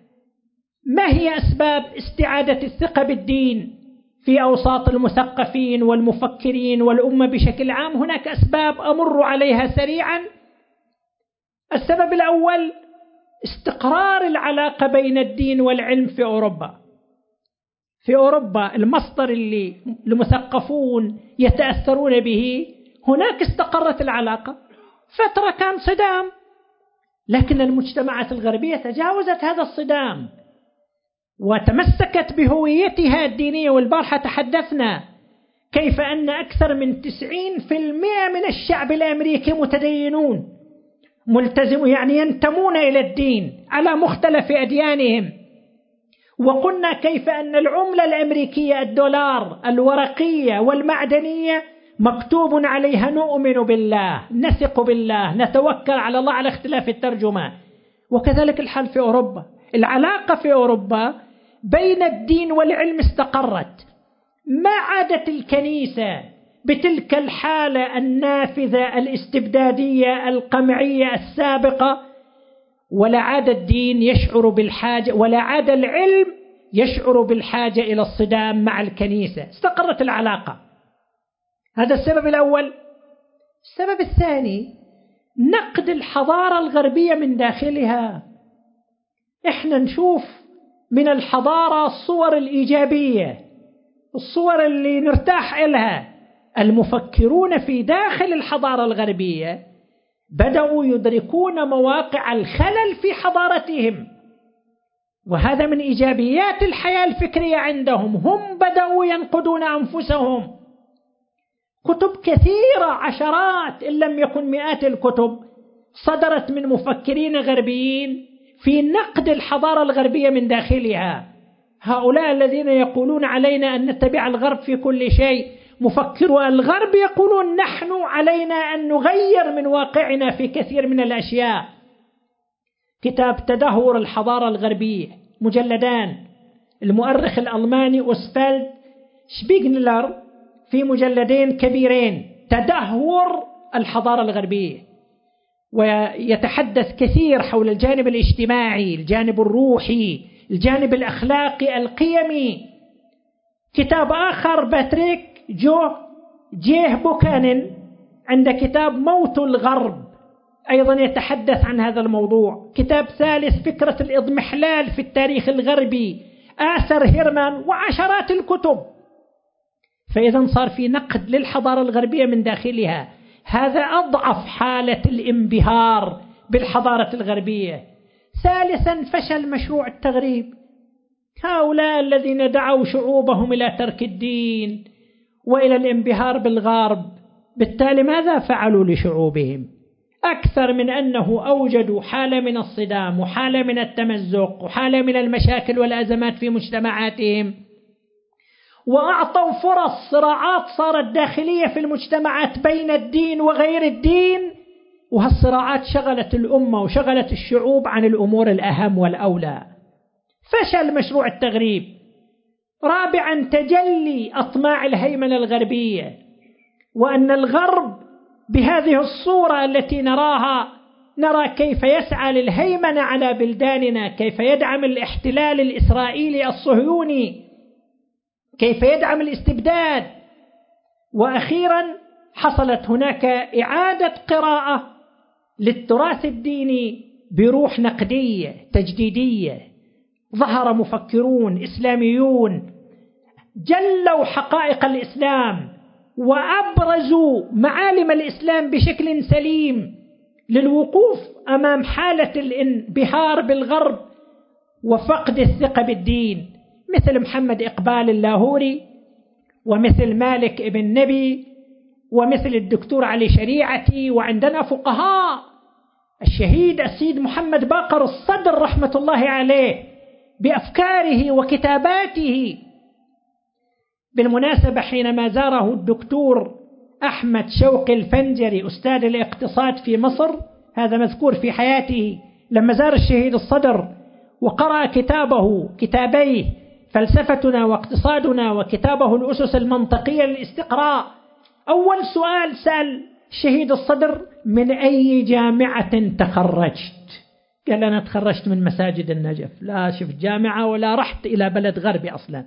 ما هي أسباب استعادة الثقة بالدين في أوساط المثقفين والمفكرين والأمة بشكل عام؟ هناك أسباب أمر عليها سريعا. السبب الأول استقرار العلاقة بين الدين والعلم في أوروبا. في أوروبا المصدر اللي المثقفون يتأثرون به هناك استقرت العلاقة. فترة كان صدام، لكن المجتمعات الغربية تجاوزت هذا الصدام وتمسكت بهويتها الدينية. والبارحة تحدثنا كيف أن أكثر من تسعين بالمئة من الشعب الأمريكي متدينون ملتزمون، يعني ينتمون إلى الدين على مختلف أديانهم. وقلنا كيف أن العملة الأمريكية الدولار الورقية والمعدنية مكتوب عليها نؤمن بالله، نثق بالله، نتوكل على الله على اختلاف الترجمة. وكذلك الحال في أوروبا. العلاقة في أوروبا بين الدين والعلم استقرت. ما عادت الكنيسة بتلك الحالة النافذة الاستبدادية القمعية السابقة، ولا عاد الدين يشعر بالحاجة، ولا عاد العلم يشعر بالحاجة إلى الصدام مع الكنيسة. استقرت العلاقة. هذا السبب الأول. السبب الثاني نقد الحضارة الغربية من داخلها. إحنا نشوف من الحضارة الصور الإيجابية، الصور اللي نرتاح إلها. المفكرون في داخل الحضارة الغربية بدأوا يدركون مواقع الخلل في حضارتهم، وهذا من إيجابيات الحياة الفكرية عندهم. هم بدأوا ينقدون أنفسهم. كتب كثيرة، عشرات إن لم يكن مئات الكتب صدرت من مفكرين غربيين في نقد الحضارة الغربية من داخلها. هؤلاء الذين يقولون علينا أن نتبع الغرب في كل شيء، مفكرو الغرب يقولون نحن علينا أن نغير من واقعنا في كثير من الأشياء. كتاب تدهور الحضارة الغربية، مجلدان، المؤرخ الألماني أوسفالد شبيغنلر في مجلدين كبيرين، تدهور الحضارة الغربية، ويتحدث كثير حول الجانب الاجتماعي، الجانب الروحي، الجانب الأخلاقي القيمي. كتاب آخر باتريك جو جيه بوكانن عند كتاب موت الغرب، أيضا يتحدث عن هذا الموضوع. كتاب ثالث فكرة الإضمحلال في التاريخ الغربي، آثر هيرمان، وعشرات الكتب. فإذا صار في نقد للحضارة الغربية من داخلها. هذا أضعف حالة الانبهار بالحضارة الغربية. ثالثا فشل مشروع التغريب. هؤلاء الذين دعوا شعوبهم إلى ترك الدين وإلى الانبهار بالغرب، بالتالي ماذا فعلوا لشعوبهم؟ أكثر من أنه أوجدوا حالة من الصدام وحالة من التمزق وحالة من المشاكل والأزمات في مجتمعاتهم، وأعطوا فرص صراعات صارت داخلية في المجتمعات بين الدين وغير الدين، وهالصراعات شغلت الأمة وشغلت الشعوب عن الأمور الأهم والأولى. فشل مشروع التغريب. رابعا، تجلي أطماع الهيمنة الغربية، وأن الغرب بهذه الصورة التي نراها نرى كيف يسعى للهيمنة على بلداننا، كيف يدعم الاحتلال الإسرائيلي الصهيوني، كيف يدعم الاستبداد. وأخيرا حصلت هناك إعادة قراءة للتراث الديني بروح نقدية تجديدية. ظهر مفكرون إسلاميون جلوا حقائق الإسلام وأبرزوا معالم الإسلام بشكل سليم للوقوف أمام حالة الانبهار بالغرب وفقد الثقة بالدين، مثل محمد إقبال اللاهوري، ومثل مالك ابن نبي، ومثل الدكتور علي شريعتي. وعندنا فقهاء، الشهيد السيد محمد باقر الصدر رحمة الله عليه بأفكاره وكتاباته. بالمناسبة حينما زاره الدكتور أحمد شوقي الفنجري أستاذ الاقتصاد في مصر، هذا مذكور في حياته، لما زار الشهيد الصدر وقرأ كتابه كتابيه فلسفتنا واقتصادنا وكتابه الأسس المنطقية للاستقراء، أول سؤال سأل الشهيد الصدر: من أي جامعة تخرجت؟ قال: أنا تخرجت من مساجد النجف، لا شفت جامعة ولا رحت إلى بلد غربي أصلا.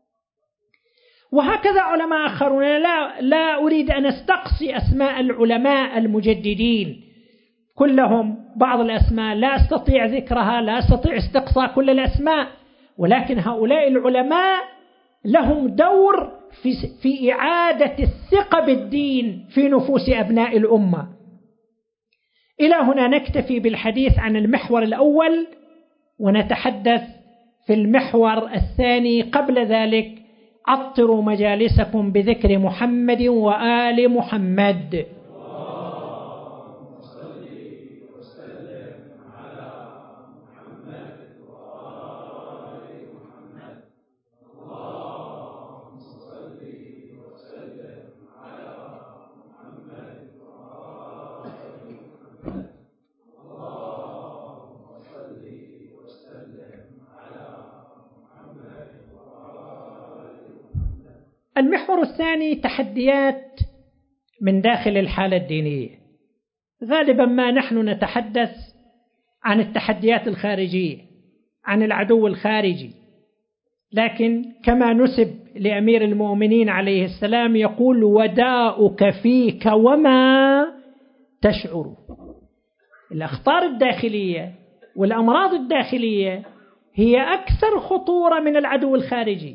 وهكذا علماء آخرون. لا, لا أريد أن أستقصي أسماء العلماء المجددين كلهم، بعض الأسماء لا أستطيع ذكرها، لا أستطيع استقصاء كل الأسماء، ولكن هؤلاء العلماء لهم دور في, في إعادة الثقة بالدين في نفوس أبناء الأمة. إلى هنا نكتفي بالحديث عن المحور الأول، ونتحدث في المحور الثاني. قبل ذلك عطروا مجالسكم بذكر محمد وآل محمد. المحور الثاني تحديات من داخل الحالة الدينية. غالبا ما نحن نتحدث عن التحديات الخارجية، عن العدو الخارجي، لكن كما نسب لأمير المؤمنين عليه السلام يقول: وداؤك فيك وما تشعر. الأخطار الداخلية والأمراض الداخلية هي أكثر خطورة من العدو الخارجي،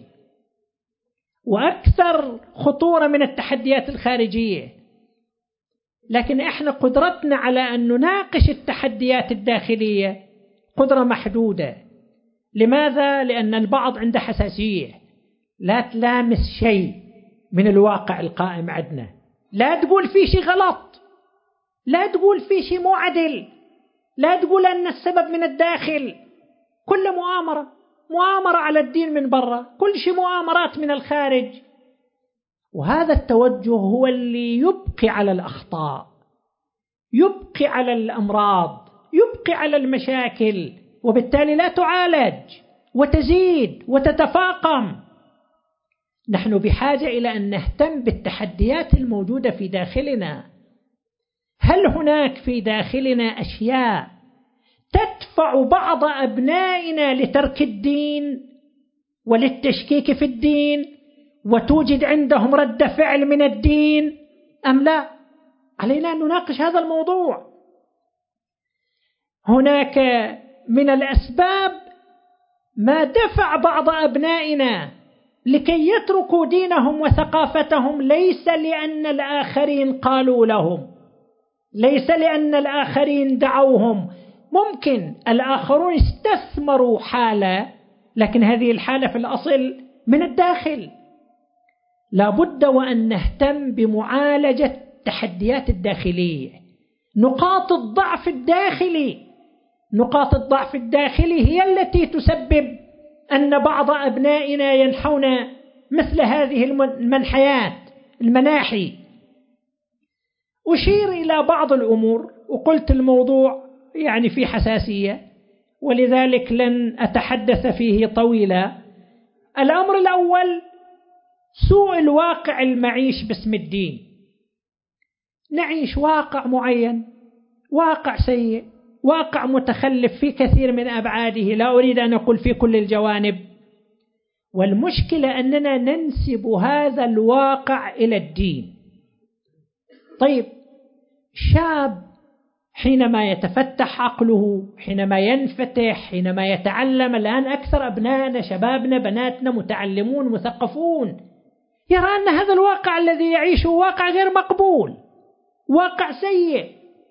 وأكثر خطورة من التحديات الخارجية. لكن إحنا قدرتنا على أن نناقش التحديات الداخلية قدرة محدودة. لماذا؟ لأن البعض عنده حساسية، لا تلامس شيء من الواقع القائم عندنا، لا تقول فيه شيء غلط، لا تقول فيه شيء مو عدل، لا تقول أن السبب من الداخل. كل مؤامرة مؤامرة على الدين من برا، كل شيء مؤامرات من الخارج. وهذا التوجه هو اللي يبقي على الأخطاء، يبقي على الأمراض، يبقي على المشاكل، وبالتالي لا تعالج وتزيد وتتفاقم. نحن بحاجة إلى أن نهتم بالتحديات الموجودة في داخلنا. هل هناك في داخلنا أشياء تدفع بعض أبنائنا لترك الدين وللتشكيك في الدين وتوجد عندهم رد فعل من الدين أم لا؟ علينا أن نناقش هذا الموضوع. هناك من الأسباب ما دفع بعض أبنائنا لكي يتركوا دينهم وثقافتهم، ليس لأن الآخرين قالوا لهم، ليس لأن الآخرين دعوهم. ممكن الآخرون استثمروا حالة لكن هذه الحالة في الأصل من الداخل. لا بد وأن نهتم بمعالجة التحديات الداخلية، نقاط الضعف الداخلي. نقاط الضعف الداخلي هي التي تسبب أن بعض أبنائنا ينحون مثل هذه المنحيات المناحي. أشير إلى بعض الأمور، وقلت الموضوع يعني في حساسية ولذلك لن أتحدث فيه طويلا. الأمر الأول سوء الواقع المعيش باسم الدين. نعيش واقع معين، واقع سيء، واقع متخلف في كثير من أبعاده، لا أريد أن أقول في كل الجوانب، والمشكلة أننا ننسب هذا الواقع إلى الدين. طيب، شاب حينما يتفتح عقله، حينما ينفتح، حينما يتعلم، الآن أكثر أبنائنا شبابنا بناتنا متعلمون مثقفون، يرى أن هذا الواقع الذي يعيشه واقع غير مقبول، واقع سيء،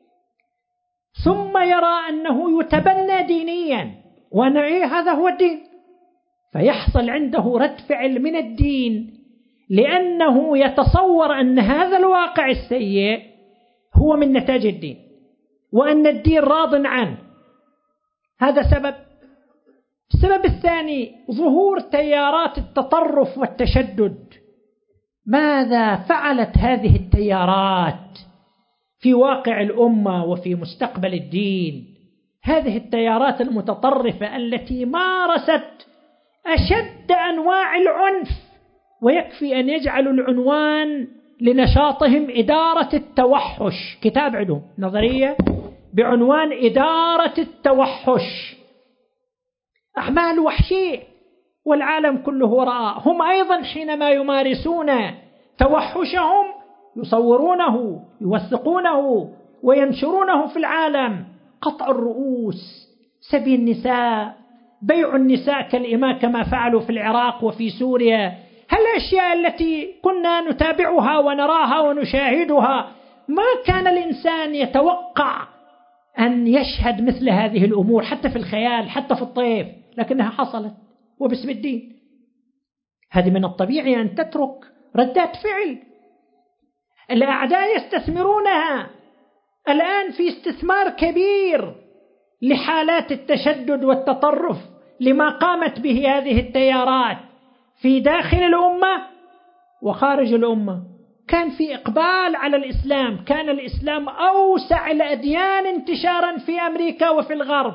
ثم يرى أنه يتبنى دينيا وأن إيه هذا هو الدين، فيحصل عنده رد فعل من الدين لأنه يتصور أن هذا الواقع السيء هو من نتاج الدين وأن الدين راض عنه. هذا سبب. السبب الثاني ظهور تيارات التطرف والتشدد. ماذا فعلت هذه التيارات في واقع الأمة وفي مستقبل الدين؟ هذه التيارات المتطرفة التي مارست أشد أنواع العنف، ويكفي أن يجعلوا العنوان لنشاطهم إدارة التوحش. كتاب عندهم نظرية بعنوان إدارة التوحش. أعمال وحشية والعالم كله وراء. هم أيضا حينما يمارسون توحشهم يصورونه، يوثقونه وينشرونه في العالم. قطع الرؤوس، سبي النساء، بيع النساء كالإماء كما فعلوا في العراق وفي سوريا. هالأشياء التي كنا نتابعها ونراها ونشاهدها، ما كان الإنسان يتوقع أن يشهد مثل هذه الأمور حتى في الخيال، حتى في الطيف، لكنها حصلت وباسم الدين. هذه من الطبيعي أن تترك ردات فعل. الأعداء يستثمرونها الآن في استثمار كبير لحالات التشدد والتطرف، لما قامت به هذه التيارات في داخل الأمة وخارج الأمة. كان في إقبال على الإسلام، كان الإسلام أوسع الأديان انتشارا في أمريكا وفي الغرب.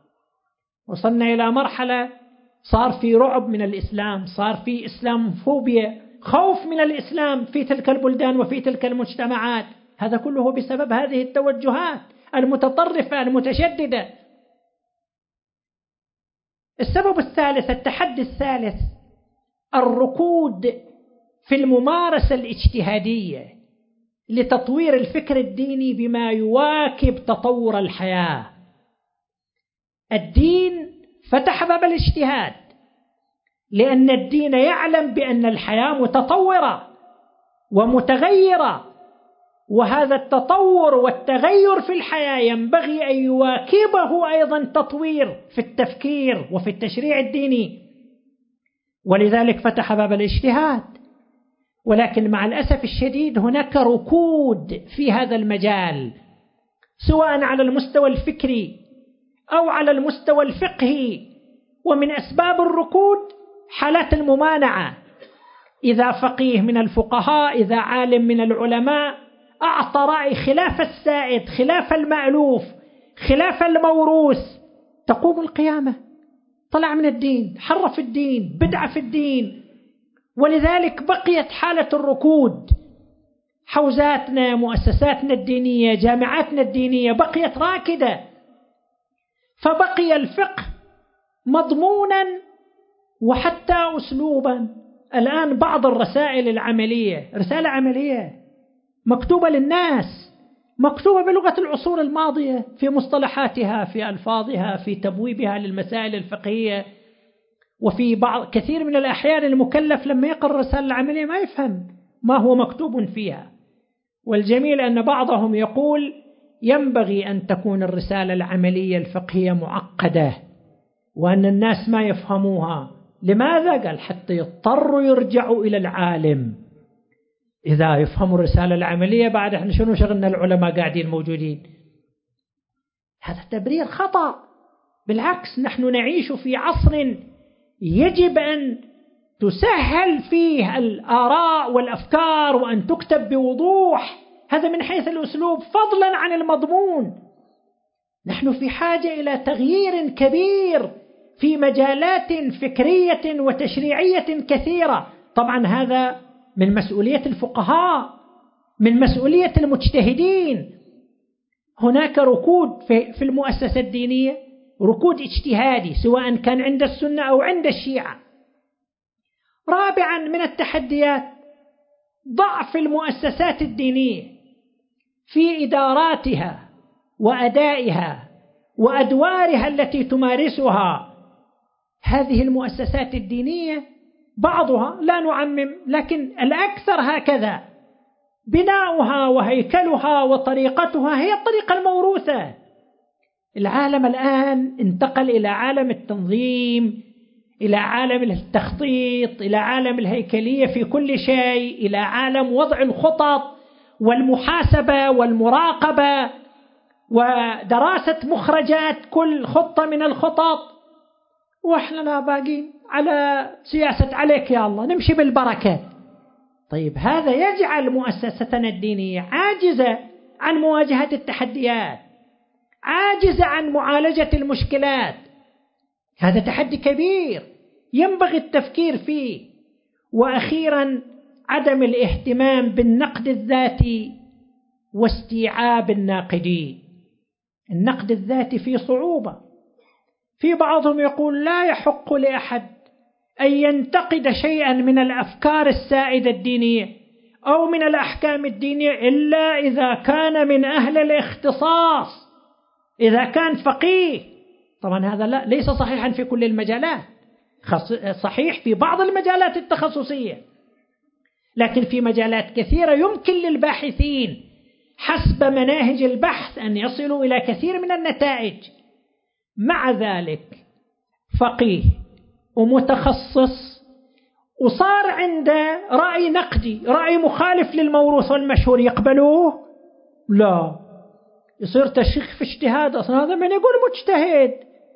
وصلنا إلى مرحلة صار في رعب من الإسلام، صار في إسلام فوبيا، خوف من الإسلام في تلك البلدان وفي تلك المجتمعات. هذا كله بسبب هذه التوجهات المتطرفة المتشددة. السبب الثالث، التحدي الثالث، الركود في الممارسة الاجتهادية لتطوير الفكر الديني بما يواكب تطور الحياة. الدين فتح باب الاجتهاد لأن الدين يعلم بأن الحياة متطورة ومتغيرة، وهذا التطور والتغير في الحياة ينبغي أن يواكبه أيضا تطوير في التفكير وفي التشريع الديني، ولذلك فتح باب الاجتهاد. ولكن مع الأسف الشديد هناك ركود في هذا المجال، سواء على المستوى الفكري أو على المستوى الفقهي. ومن أسباب الركود حالات الممانعة. إذا فقيه من الفقهاء، إذا عالم من العلماء أعطى رأي خلاف السائد، خلاف المألوف، خلاف الموروث، تقوم القيامة. طلع من الدين، حرف الدين، بدع في الدين. ولذلك بقيت حالة الركود. حوزاتنا، مؤسساتنا الدينية، جامعاتنا الدينية بقيت راكدة. فبقي الفقه مضمونا وحتى أسلوبا. الآن بعض الرسائل العملية، رسالة عملية مكتوبة للناس، مكتوبة بلغة العصور الماضية، في مصطلحاتها، في ألفاظها، في تبويبها للمسائل الفقهية. وفي بعض كثير من الأحيان المكلف لما يقرأ الرسالة العملية ما يفهم ما هو مكتوب فيها. والجميل أن بعضهم يقول ينبغي أن تكون الرسالة العملية الفقهية معقدة وأن الناس ما يفهموها. لماذا؟ قال حتى يضطروا يرجعوا إلى العالم. إذا يفهموا الرسالة العملية بعد احنا شنو شغلنا العلماء قاعدين موجودين؟ هذا تبرير خطأ. بالعكس، نحن نعيش في عصر يجب أن تسهل فيه الآراء والأفكار وأن تكتب بوضوح. هذا من حيث الأسلوب فضلا عن المضمون. نحن في حاجة إلى تغيير كبير في مجالات فكرية وتشريعية كثيرة. طبعا هذا من مسؤولية الفقهاء، من مسؤولية المجتهدين. هناك ركود في المؤسسة الدينية، ركود اجتهادي سواء كان عند السنة أو عند الشيعة. رابعا من التحديات ضعف المؤسسات الدينية في إداراتها وأدائها وأدوارها التي تمارسها. هذه المؤسسات الدينية بعضها، لا نعمم، لكن الأكثر هكذا، بناؤها وهيكلها وطريقتها هي الطريقة الموروثة. العالم الآن انتقل إلى عالم التنظيم، إلى عالم التخطيط، إلى عالم الهيكلية في كل شيء، إلى عالم وضع الخطط والمحاسبة والمراقبة ودراسة مخرجات كل خطة من الخطط. وإحنا باقين على سياسة عليك يا الله، نمشي بالبركة. طيب هذا يجعل مؤسستنا الدينية عاجزة عن مواجهة التحديات، عاجزة عن معالجة المشكلات. هذا تحدي كبير ينبغي التفكير فيه. وأخيرا عدم الاهتمام بالنقد الذاتي واستيعاب الناقدين. النقد الذاتي فيه صعوبة. في بعضهم يقول لا يحق لأحد أن ينتقد شيئا من الأفكار السائدة الدينية أو من الأحكام الدينية إلا إذا كان من أهل الاختصاص، إذا كان فقيه. طبعا هذا لا ليس صحيحا في كل المجالات، صحيح في بعض المجالات التخصصية، لكن في مجالات كثيرة يمكن للباحثين حسب مناهج البحث أن يصلوا إلى كثير من النتائج. مع ذلك فقيه ومتخصص وصار عنده رأي نقدي، رأي مخالف للموروث والمشهور، يقبلوه؟ لا، يصير تشكيك في اجتهاد. أصلا هذا من يقول مجتهد،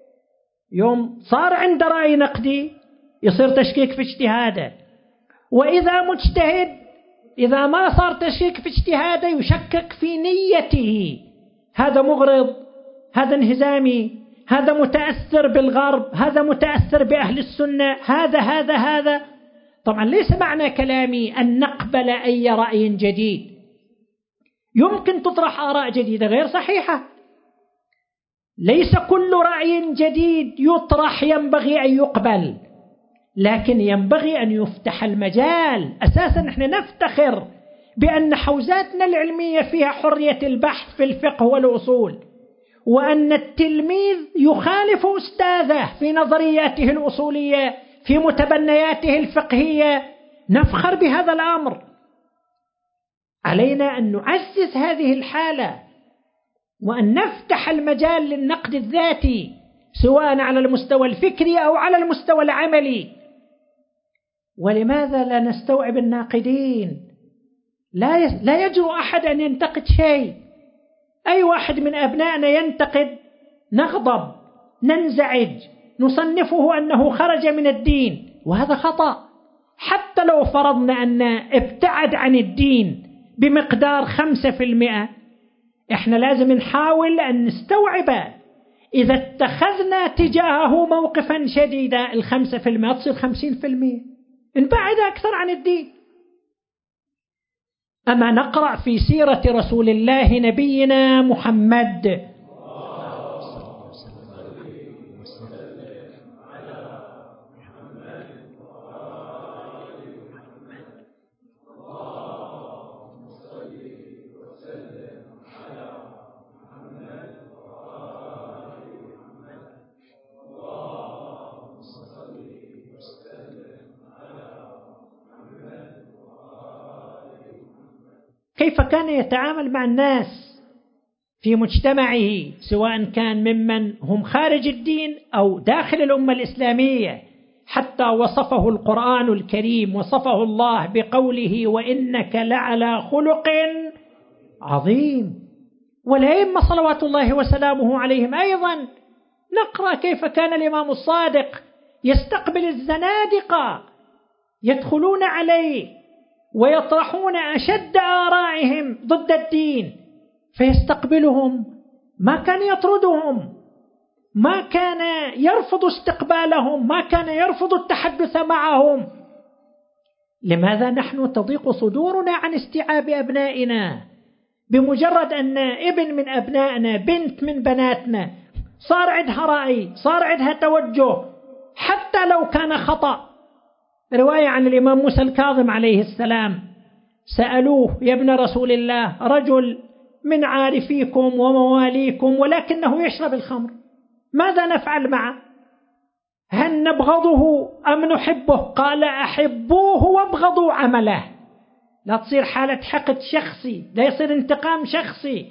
يوم صار عنده رأي نقدي يصير تشكيك في اجتهاده. وإذا مجتهد إذا ما صار تشكيك في اجتهاده يشكك في نيته، هذا مغرض، هذا انهزامي، هذا متأثر بالغرب، هذا متأثر بأهل السنة، هذا هذا هذا. طبعا ليس معنى كلامي أن نقبل أي رأي جديد. يمكن تطرح آراء جديدة غير صحيحة. ليس كل رأي جديد يطرح ينبغي أن يقبل، لكن ينبغي أن يفتح المجال. أساسا نحن نفتخر بأن حوزاتنا العلمية فيها حرية البحث في الفقه والأصول، وأن التلميذ يخالف أستاذه في نظرياته الأصولية في متبنياته الفقهية. نفخر بهذا الأمر. علينا أن نعزز هذه الحالة وأن نفتح المجال للنقد الذاتي سواء على المستوى الفكري أو على المستوى العملي. ولماذا لا نستوعب الناقدين؟ لا لا يجرؤ أحد أن ينتقد شيء. أي واحد من أبنائنا ينتقد نغضب، ننزعج، نصنفه أنه خرج من الدين، وهذا خطأ. حتى لو فرضنا أن ابتعد عن الدين بمقدار خمسة في المئة، إحنا لازم نحاول أن نستوعبه. إذا اتخذنا تجاهه موقفا شديدا الخمسة في المئة تصير خمسين في المئة، نبعد أكثر عن الدين. أما نقرأ في سيرة رسول الله نبينا محمد كيف كان يتعامل مع الناس في مجتمعه، سواء كان ممن هم خارج الدين أو داخل الأمة الإسلامية، حتى وصفه القرآن الكريم، وصفه الله بقوله وإنك لعلى خلق عظيم. والأئمة صلوات الله وسلامه عليهم أيضا نقرأ كيف كان الإمام الصادق يستقبل الزنادقة، يدخلون عليه ويطرحون أشد آرائهم ضد الدين فيستقبلهم، ما كان يطردهم، ما كان يرفض استقبالهم، ما كان يرفض التحدث معهم. لماذا نحن تضيق صدورنا عن استيعاب أبنائنا؟ بمجرد أن ابن من أبنائنا، بنت من بناتنا صار عندها رأي، صار عندها توجه حتى لو كان خطأ. رواية عن الإمام موسى الكاظم عليه السلام، سألوه يا ابن رسول الله، رجل من عارفيكم ومواليكم ولكنه يشرب الخمر، ماذا نفعل معه؟ هل نبغضه أم نحبه؟ قال أحبوه وابغضوا عمله. لا تصير حالة حقد شخصي، لا يصير انتقام شخصي.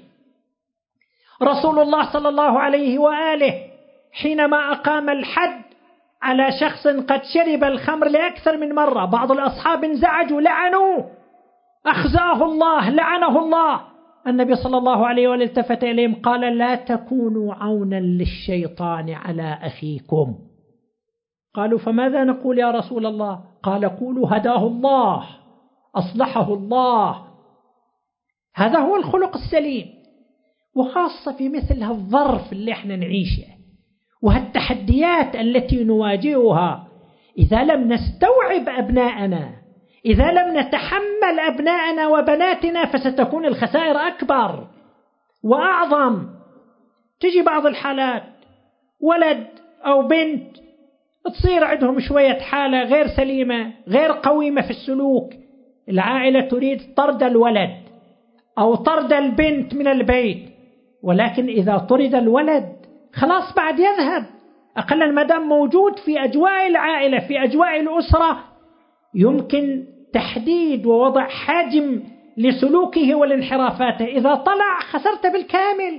رسول الله صلى الله عليه وآله حينما أقام الحد على شخص قد شرب الخمر لأكثر من مرة، بعض الأصحاب انزعجوا، لعنوه، أخزاه الله، لعنه الله. النبي صلى الله عليه وآله التفت إليهم قال لا تكونوا عونا للشيطان على أخيكم. قالوا فماذا نقول يا رسول الله؟ قال قولوا هداه الله، أصلحه الله. هذا هو الخلق السليم. وخاصة في مثل هالظرف اللي احنا نعيشه وهالتحديات التي نواجهها، إذا لم نستوعب أبناءنا، إذا لم نتحمل أبناءنا وبناتنا، فستكون الخسائر أكبر وأعظم. تجي بعض الحالات ولد أو بنت تصير عندهم شوية حالة غير سليمة، غير قويمة في السلوك، العائلة تريد طرد الولد أو طرد البنت من البيت، ولكن إذا طرد الولد خلاص بعد يذهب، أقل ما دام موجود في أجواء العائلة، في أجواء الأسرة، يمكن تحديد ووضع حاجم لسلوكه والانحرافاته. إذا طلع خسرت بالكامل.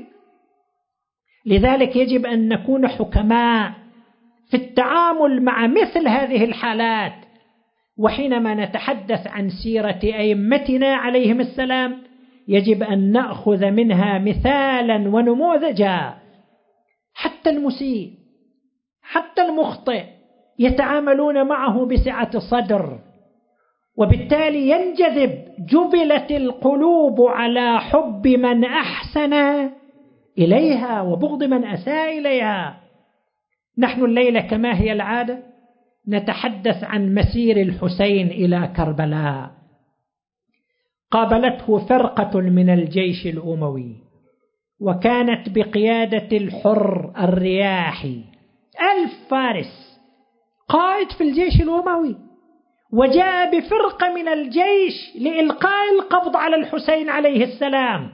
لذلك يجب أن نكون حكماء في التعامل مع مثل هذه الحالات. وحينما نتحدث عن سيرة أئمتنا عليهم السلام يجب أن نأخذ منها مثالا ونموذجا. حتى المسيء، حتى المخطئ يتعاملون معه بسعة صدر، وبالتالي ينجذب. جبلت القلوب على حب من أحسن إليها وبغض من أساء إليها. نحن الليلة كما هي العادة نتحدث عن مسير الحسين إلى كربلاء. قابلته فرقة من الجيش الأموي، وكانت بقيادة الحر الرياحي، ألف فارس، قائد في الجيش الأموي، وجاء بفرقة من الجيش لإلقاء القبض على الحسين عليه السلام.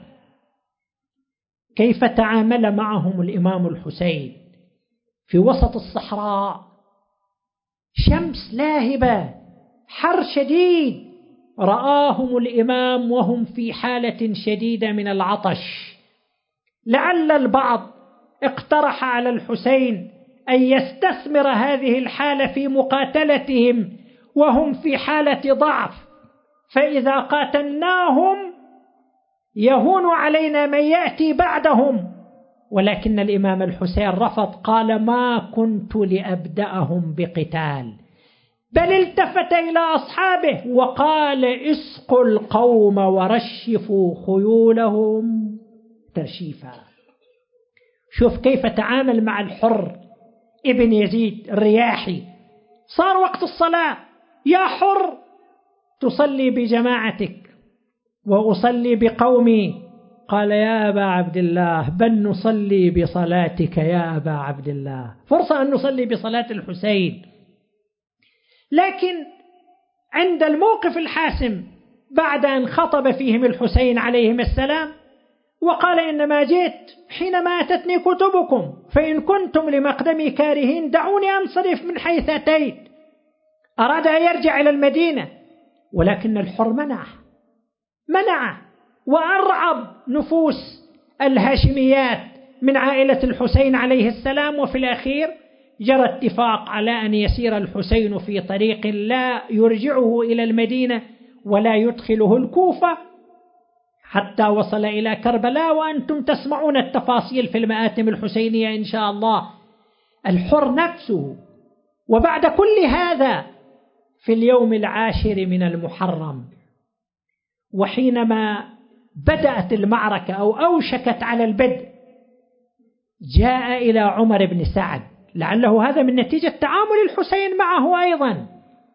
كيف تعامل معهم الإمام الحسين في وسط الصحراء؟ شمس لاهبة، حر شديد، رآهم الإمام وهم في حالة شديدة من العطش. لعل البعض اقترح على الحسين أن يستثمر هذه الحالة في مقاتلتهم وهم في حالة ضعف، فإذا قاتلناهم يهون علينا من يأتي بعدهم. ولكن الإمام الحسين رفض، قال ما كنت لأبدأهم بقتال، بل التفت إلى أصحابه وقال اسقوا القوم ورشفوا خيولهم ترشيفا. شوف كيف تعامل مع الحر ابن يزيد الرياحي. صار وقت الصلاة، يا حر تصلي بجماعتك وأصلي بقومي. قال يا أبا عبد الله بل نصلي بصلاتك يا أبا عبد الله، فرصة أن نصلي بصلاة الحسين. لكن عند الموقف الحاسم بعد أن خطب فيهم الحسين عليهم السلام وقال إنما جئت حينما أتتني كتبكم، فإن كنتم لمقدمي كارهين دعوني أنصرف من حيث أتيت. أراد أن يرجع إلى المدينة، ولكن الحر منعه منعه وأرعب نفوس الهاشميات من عائلة الحسين عليه السلام. وفي الأخير جرى اتفاق على أن يسير الحسين في طريق لا يرجعه إلى المدينة ولا يدخله الكوفة حتى وصل إلى كربلاء، وأنتم تسمعون التفاصيل في المآتم الحسينية إن شاء الله. الحر نفسه. وبعد كل هذا في اليوم العاشر من المحرم، وحينما بدأت المعركة أو أوشكت على البدء، جاء إلى عمر بن سعد، لعله هذا من نتيجة تعامل الحسين معه أيضا،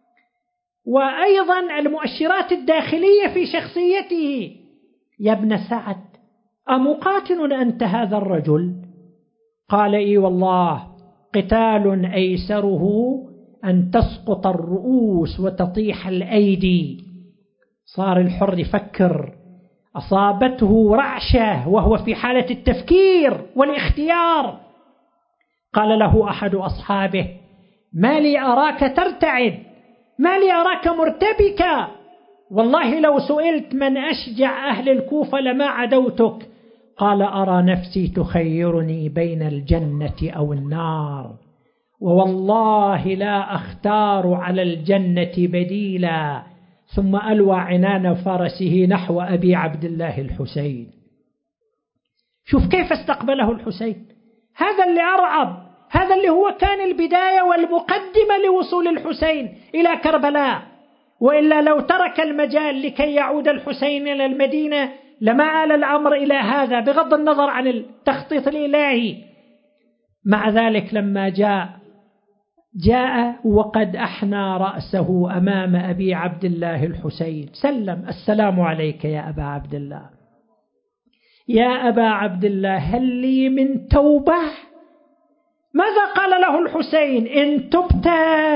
وأيضا المؤشرات الداخلية في شخصيته: يا ابن سعد، أمقاتل أنت هذا الرجل؟ قال: إي والله، قتال أيسره أن تسقط الرؤوس وتطيح الأيدي. صار الحر يفكر، أصابته رعشة وهو في حالة التفكير والاختيار. قال له أحد أصحابه: ما لي أراك ترتعد، ما لي أراك مرتبكا، والله لو سئلت من أشجع أهل الكوفة لما عدوتك. قال: أرى نفسي تخيرني بين الجنة أو النار، ووالله لا أختار على الجنة بديلا. ثم ألوى عنان فرسه نحو أبي عبد الله الحسين. شوف كيف استقبله الحسين. هذا اللي أرعب، هذا اللي هو كان البداية والمقدمة لوصول الحسين إلى كربلاء. وإلا لو ترك المجال لكي يعود الحسين إلى المدينة لما آل الأمر إلى هذا، بغض النظر عن التخطيط الإلهي. مع ذلك لما جاء جاء وقد أحنى رأسه أمام أبي عبد الله الحسين، سلم: السلام عليك يا أبا عبد الله. يا أبا عبد الله، هل لي من توبة؟ ماذا قال له الحسين؟ إن تبت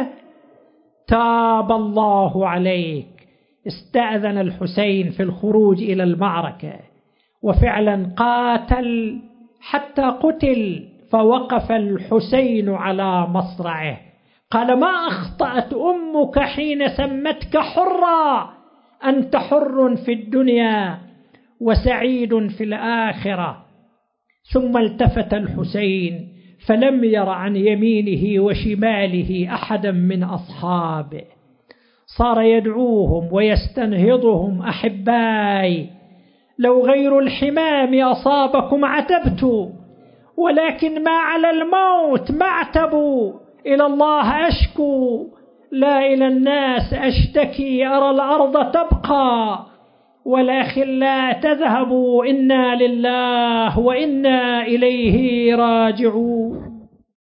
تاب الله عليك. استأذن الحسين في الخروج إلى المعركة، وفعلا قاتل حتى قتل. فوقف الحسين على مصرعه قال: ما أخطأت أمك حين سمتك حرا، أنت حر في الدنيا وسعيد في الآخرة. ثم التفت الحسين فلم ير عن يمينه وشماله أحدا من أصحابه، صار يدعوهم ويستنهضهم: أحباي، لو غير الحمام أصابكم عتبت، ولكن ما على الموت معتب. إلى الله أشكو لا إلى الناس أشتكي، أرى الأرض تبقى والأخلاء تذهب، إنا لله وإنا إليه راجعون.